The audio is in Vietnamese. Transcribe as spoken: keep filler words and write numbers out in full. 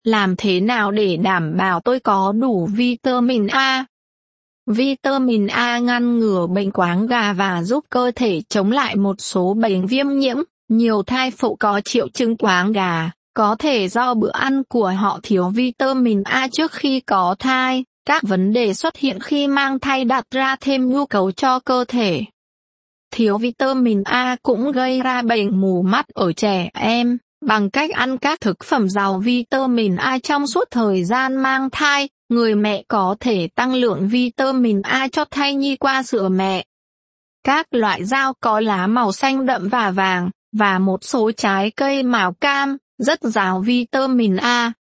làm thế nào để đảm bảo tôi có đủ vitamin A? Vitamin A ngăn ngừa bệnh quáng gà và giúp cơ thể chống lại một số bệnh viêm nhiễm. Nhiều thai phụ có triệu chứng quáng gà, có thể do bữa ăn của họ thiếu vitamin A trước khi có thai. Các vấn đề xuất hiện khi mang thai đặt ra thêm nhu cầu cho cơ thể. Thiếu vitamin A cũng gây ra bệnh mù mắt ở trẻ em. Bằng cách ăn các thực phẩm giàu vitamin A trong suốt thời gian mang thai, người mẹ có thể tăng lượng vitamin A cho thai nhi qua sữa mẹ. Các loại rau có lá màu xanh đậm và vàng, và một số trái cây màu cam, rất giàu vitamin A.